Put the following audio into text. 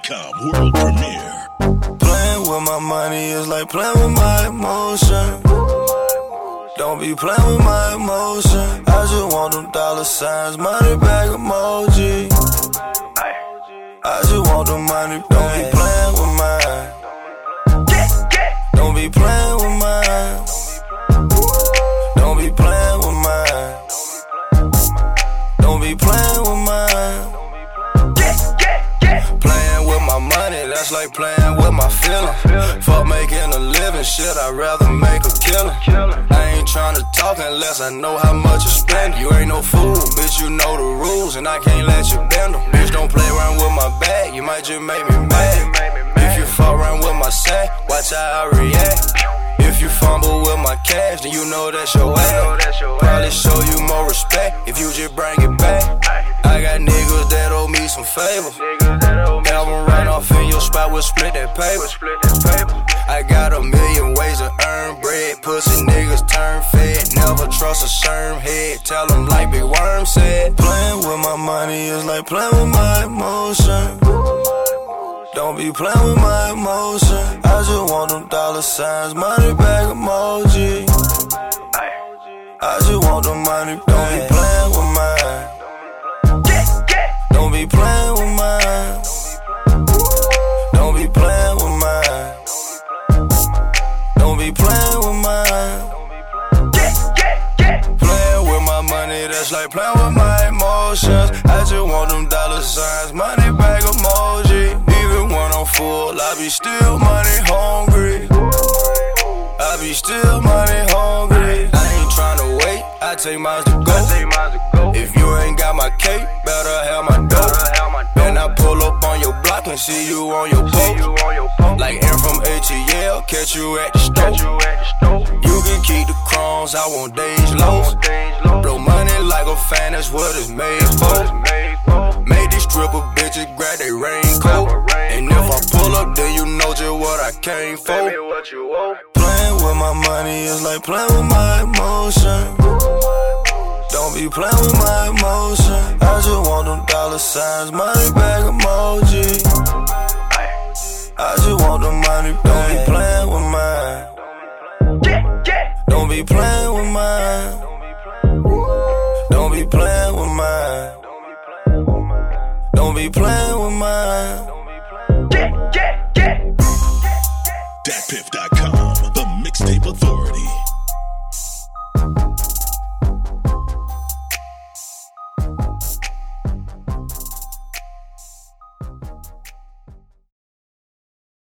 DatPiff.com world premiere. Playing with my money is like playing with my emotion. Don't be playing with my emotion. I just want them dollar signs, money bag emoji. I just want the money. Don't be playing with mine. Don't be playing with mine. Don't be playing with mine. Don't be playing with mine. Playing with my money, that's like playing with my feelings. Fuck making a living, shit, I'd rather make a killing. I ain't tryna talk unless I know how much you spend. You ain't no fool, bitch, you know the rules, and I can't let you bend them. Bitch, don't play around with my bag, you might just make me mad. If you fuck around with my sack, watch how I react. If you fumble with my cash, then you know that's your ass. Probably show you more respect if you just bring it back. I got niggas that owe me some favors. Have them run off in your spot, we'll split that paper. I got a million ways to earn bread. Pussy niggas turn fed. Never trust a sherm head. Tell them like Big Worm said. Playing with my money is like playing with my emotion. Don't be playing with my emotion. I just want them dollar signs, money bag emoji. I just want the money. Don't be playing with mine. Don't be playing with mine. Don't be playing with mine. Don't be playing with mine. Playing with my money, that's like playing with my emotions. I just want them dollar signs, money bag emoji. Even when I'm full, I be still money hungry. I be still money hungry. I ain't tryna wait, I take mine to go. If you ain't got my cake, better have my dough. Then I pull up on your block and see you on your boat. Like M from ATL, catch you at the store. You can keep the crumbs, I want days lows. Blow money like a fan, that's what it's made for. Made these stripper bitches grab their raincoat. And if I pull up, then you know just what I came for. Playing with my money is like playing with my emotion. Don't be playing with my emotion. I just want them dollar signs, money bag emoji. I just want the money. Don't be playing with mine. Don't be playing with mine. Don't be playing with mine. Don't be playing with mine. DatPiff.com, the mixtape authority.